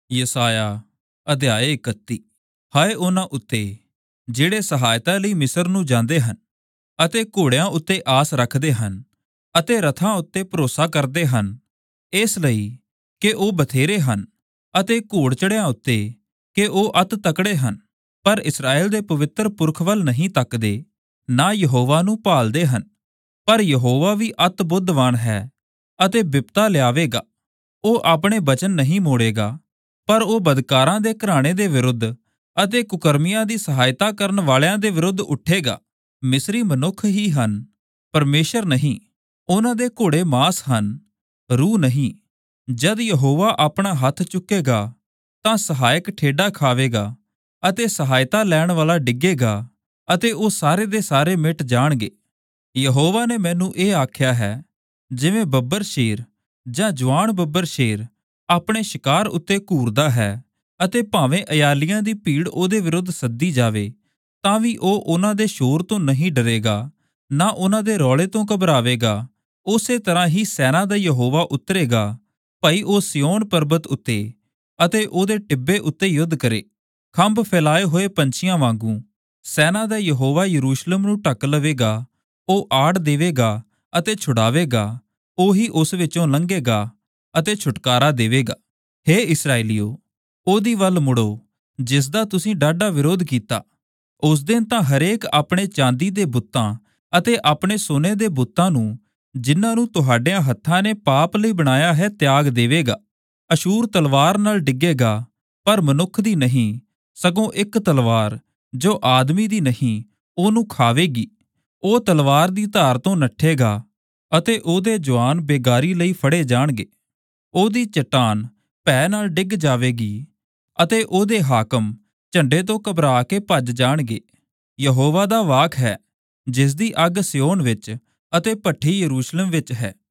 ਯਸਾਇਆ ਅਧਿਆਇ 31। ਹਾਏ ਉਹਨਾਂ ਉੱਤੇ ਜਿਹੜੇ ਸਹਾਇਤਾ ਲਈ ਮਿਸਰ ਨੂੰ ਜਾਂਦੇ ਹਨ ਅਤੇ ਘੋੜਿਆਂ ਉੱਤੇ ਆਸ ਰੱਖਦੇ ਹਨ ਅਤੇ ਰਥਾਂ ਉੱਤੇ ਭਰੋਸਾ ਕਰਦੇ ਹਨ, ਇਸ ਲਈ ਕਿ ਉਹ ਬਥੇਰੇ ਹਨ, ਅਤੇ ਘੋੜ-ਚੜ੍ਹਿਆਂ ਉੱਤੇ ਕਿ ਉਹ ਅਤਿ ਤਕੜੇ ਹਨ, ਪਰ ਇਸਰਾਏਲ ਦੇ ਪਵਿੱਤਰ ਪੁਰਖ ਵੱਲ ਨਹੀਂ ਤੱਕਦੇ, ਨਾ ਯਹੋਵਾ ਨੂੰ ਭਾਲਦੇ ਹਨ। ਪਰ ਯਹੋਵਾ ਵੀ ਅਤਿ ਬੁੱਧਵਾਨ ਹੈ ਅਤੇ ਬਿਪਤਾ ਲਿਆਵੇਗਾ। ਉਹ ਆਪਣੇ ਬਚਨ ਨਹੀਂ ਮੋੜੇਗਾ, ਪਰ ਉਹ ਬਦਕਾਰਾਂ ਦੇ ਘਰਾਣੇ ਦੇ ਵਿਰੁੱਧ ਅਤੇ ਕੁਕਰਮੀਆਂ ਦੀ ਸਹਾਇਤਾ ਕਰਨ ਵਾਲਿਆਂ ਦੇ ਵਿਰੁੱਧ ਉੱਠੇਗਾ। ਮਿਸਰੀ ਮਨੁੱਖ ਹੀ ਹਨ, ਪਰਮੇਸ਼ਰ ਨਹੀਂ। ਉਹਨਾਂ ਦੇ ਘੋੜੇ ਮਾਂਸ ਹਨ, ਰੂਹ ਨਹੀਂ। ਜਦ ਯਹੋਵਾ ਆਪਣਾ ਹੱਥ ਚੁੱਕੇਗਾ ਤਾਂ ਸਹਾਇਕ ਠੇਡਾ ਖਾਵੇਗਾ ਅਤੇ ਸਹਾਇਤਾ ਲੈਣ ਵਾਲਾ ਡਿੱਗੇਗਾ ਅਤੇ ਉਹ ਸਾਰੇ ਦੇ ਸਾਰੇ ਮਿਟ ਜਾਣਗੇ। ਯਹੋਵਾ ਨੇ ਮੈਨੂੰ ਇਹ ਆਖਿਆ ਹੈ, ਜਿਵੇਂ ਬੱਬਰ ਸ਼ੇਰ ਜਾਂ ਜਵਾਨ ਬੱਬਰ ਸ਼ੇਰ ਆਪਣੇ ਸ਼ਿਕਾਰ ਉੱਤੇ ਘੂਰਦਾ ਹੈ ਅਤੇ ਭਾਵੇਂ ਅਯਾਲੀਆਂ ਦੀ ਭੀੜ ਉਹਦੇ ਵਿਰੁੱਧ ਸੱਦੀ ਜਾਵੇ, ਤਾਂ ਵੀ ਉਹ ਉਹਨਾਂ ਦੇ ਸ਼ੋਰ ਤੋਂ ਨਹੀਂ ਡਰੇਗਾ, ਨਾ ਉਹਨਾਂ ਦੇ ਰੌਲੇ ਤੋਂ ਘਬਰਾਵੇਗਾ। ਉਸੇ ਤਰ੍ਹਾਂ ਹੀ ਸੈਨਾ ਦਾ ਯਹੋਵਾ ਉਤਰੇਗਾ, ਭਈ ਉਹ ਸਿਯੋਨ ਪਰਬਤ ਉੱਤੇ ਅਤੇ ਉਹਦੇ ਟਿੱਬੇ ਉੱਤੇ ਯੁੱਧ ਕਰੇ। ਖੰਭ ਫੈਲਾਏ ਹੋਏ ਪੰਛੀਆਂ ਵਾਂਗੂ ਸੈਨਾ ਦਾ ਯਹੋਵਾ ਯਰੂਸ਼ਲਮ ਨੂੰ ਢੱਕ ਲਵੇਗਾ। ਉਹ ਆੜ ਦੇਵੇਗਾ ਅਤੇ ਛੁਡਾਵੇਗਾ, ਉਹੀ ਉਸ ਵਿੱਚੋਂ ਲੰਘੇਗਾ ਅਤੇ ਛੁਟਕਾਰਾ ਦੇਵੇਗਾ। ਹੇ ਇਸਰਾਏਲੀਓ, ਉਹਦੀ ਵੱਲ ਮੁੜੋ, ਜਿਸ ਦਾ ਤੁਸੀਂ ਡਾਢਾ ਵਿਰੋਧ ਕੀਤਾ। ਉਸ ਦਿਨ ਤਾਂ ਹਰੇਕ ਆਪਣੇ ਚਾਂਦੀ ਦੇ ਬੁੱਤਾਂ ਅਤੇ ਆਪਣੇ ਸੋਨੇ ਦੇ ਬੁੱਤਾਂ ਨੂੰ, ਜਿਨ੍ਹਾਂ ਨੂੰ ਤੁਹਾਡਿਆਂ ਹੱਥਾਂ ਨੇ ਪਾਪ ਲਈ ਬਣਾਇਆ ਹੈ, ਤਿਆਗ ਦੇਵੇਗਾ। ਅਸ਼ੂਰ ਤਲਵਾਰ ਨਾਲ ਡਿੱਗੇਗਾ, ਪਰ ਮਨੁੱਖ ਦੀ ਨਹੀਂ, ਸਗੋਂ ਇੱਕ ਤਲਵਾਰ ਜੋ ਆਦਮੀ ਦੀ ਨਹੀਂ, ਉਹਨੂੰ ਖਾਵੇਗੀ। ਉਹ ਤਲਵਾਰ ਦੀ ਧਾਰ ਤੋਂ ਨੱਠੇਗਾ ਅਤੇ ਉਹਦੇ ਜਵਾਨ ਬੇਗਾਰੀ ਲਈ ਫੜੇ ਜਾਣਗੇ। ਉਹਦੀ ਚੱਟਾਨ ਭੈ ਨਾਲ ਡਿੱਗ ਜਾਵੇਗੀ ਅਤੇ ਉਹਦੇ ਹਾਕਮ ਝੰਡੇ ਤੋਂ ਘਬਰਾ ਕੇ ਭੱਜ ਜਾਣਗੇ। ਯਹੋਵਾ ਦਾ ਵਾਕ ਹੈ, ਜਿਸ ਦੀ ਅੱਗ ਸਿਯੋਨ ਵਿੱਚ ਅਤੇ ਭੱਠੀ ਯਰੂਸ਼ਲਮ ਵਿੱਚ ਹੈ।